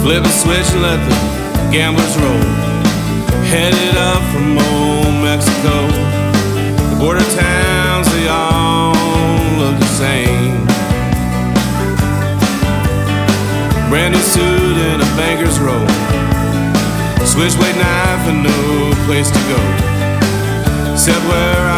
Flip a switch and let the gamblers roll. Headed up from old Mexico. The border towns, they all look the same. Brand new suit and a banker's robe. Switchblade knife and no place to go except where